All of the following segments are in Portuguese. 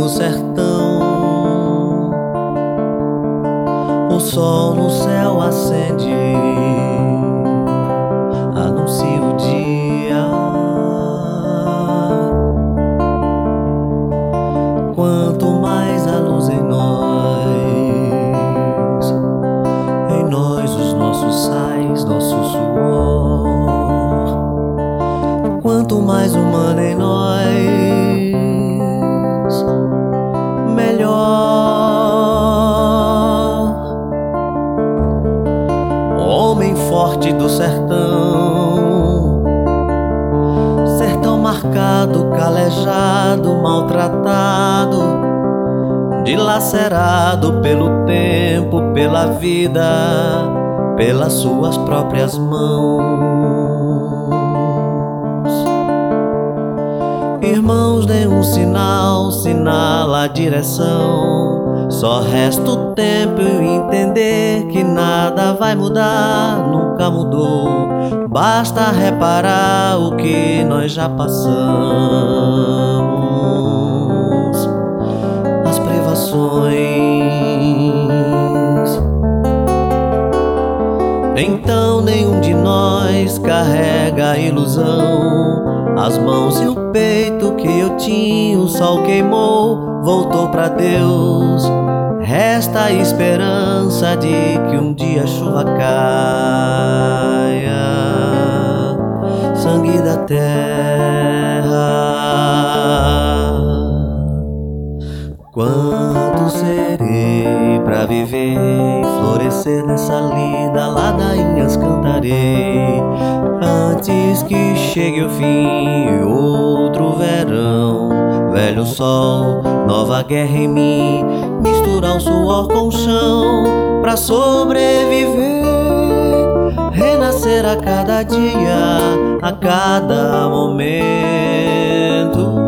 no sertão, o sol no céu acende, anuncia o dia. Quanto mais a luz em nós os nossos sais, nosso suor. Quanto mais humano em nós, melhor. Homem forte do sertão, sertão marcado, calejado, maltratado, dilacerado pelo tempo, pela vida, pelas suas próprias mãos. Irmãos, dê um sinal, sinala a direção. Só resta o tempo e entender que nada vai mudar, nunca mudou. Basta reparar o que nós já passamos, as privações. Então nenhum de nós carrega a ilusão. As mãos e o peito que eu tinha, o sol queimou, voltou pra Deus. Resta a esperança de que um dia a chuva caia, sangue da terra. Quanto serei pra viver e florescer nessa lida, ladainhas cantarei, antes que chegue o fim, outro verão, velho sol, nova guerra em mim, misturar o suor com o chão pra sobreviver, renascer a cada dia, a cada momento.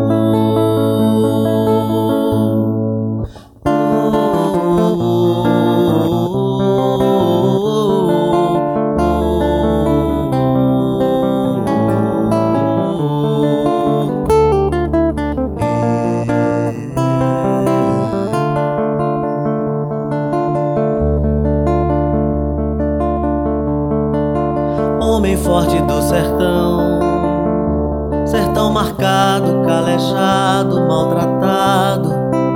Homem forte do sertão, sertão marcado, calejado, maltratado,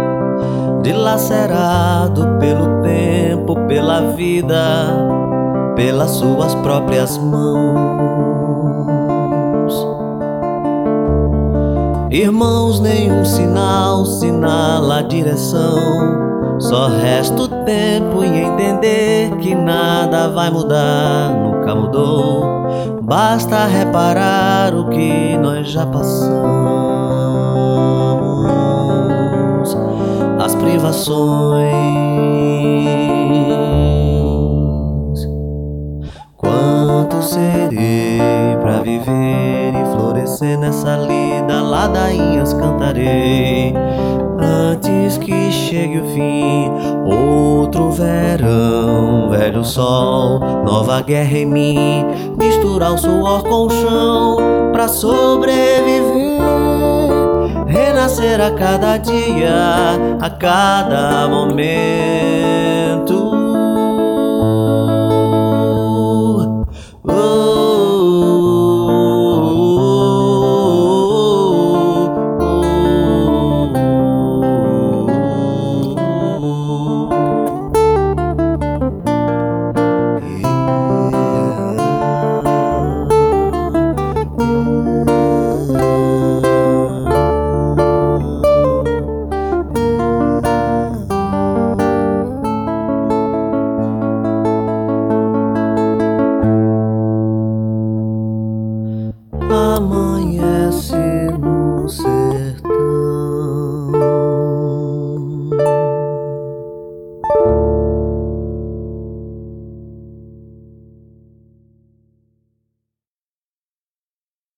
dilacerado pelo tempo, pela vida, pelas suas próprias mãos. Irmãos, nenhum sinal sinala a direção. Só resta o tempo e entender que nada vai mudar, nunca mudou. Basta reparar o que nós já passamos, as privações. Quanto serei pra viver e florescer nessa lida, ladainhas cantarei, antes que chegue o fim, outro verão, velho sol, nova guerra em mim, misturar o suor com o chão pra sobreviver, renascer a cada dia, a cada momento.